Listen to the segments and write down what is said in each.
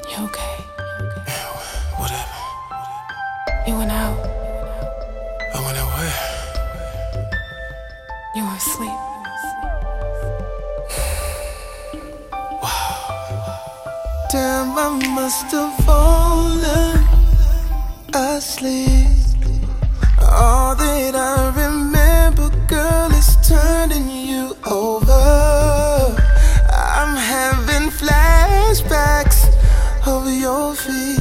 You okay? Whatever. You went out. I went out where? You were asleep. Damn, I must have fallen asleep. All that I remember, girl, is turning you over. I'm having flashbacks of your feet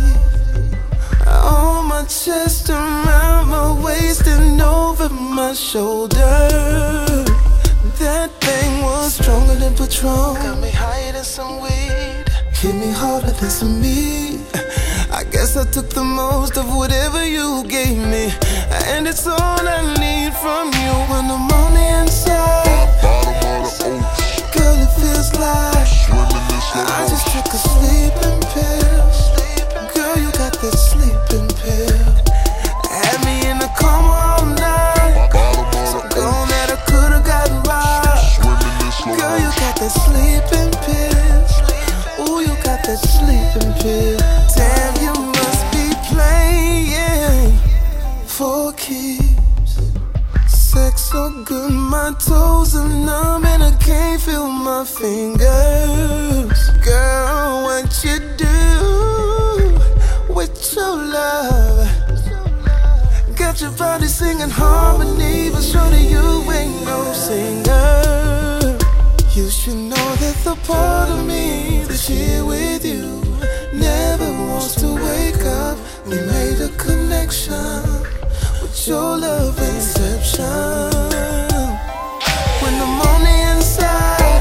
on my chest, around my waist, and over my shoulder. That thing was stronger than Patron. Got me higher than some weed. Hit me harder than some meat. I guess I took the most of whatever you gave me, and it's all I need from you. When I'm on the inside, girl, it feels like I just took a sleeping pill. Girl, you got that sleeping pill. Had me in the coma all night, so gone that I could've gotten right. Girl, you got that sleeping pill. Ooh, you got that sleeping pill. Damn, you must be playing for keeps. Sex so good, my toes are numb and I can't feel my fingers. Girl, what you do with your love? Got your body singing harmony, but surely you ain't no singer. You should know that the part of me that's here with you never wants to wake up. We made a connection with your love inception. When I'm on the inside,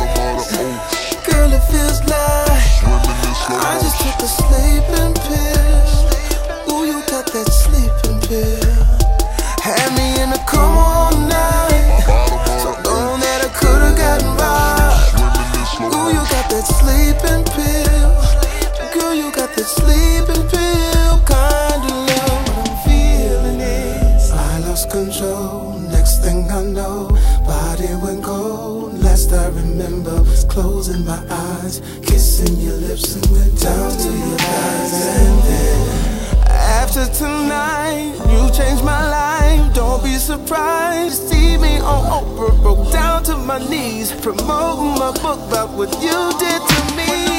girl, it feels like I just took a sleeping pill. Ooh, you got that sleeping pill. Had me in a coma all night, so gone that I could've gotten right. Ooh, you got that sleeping pill. Girl, you got that sleeping pill kind of love. What I'm feeling is I lost control. Next thing I know, body went cold. Last I remember was closing my eyes, kissing your lips and went down to your thighs. And then after tonight, you changed my life. Don't be surprised to see me on Oprah, broke down to my knees, promoting my book about what you did to me.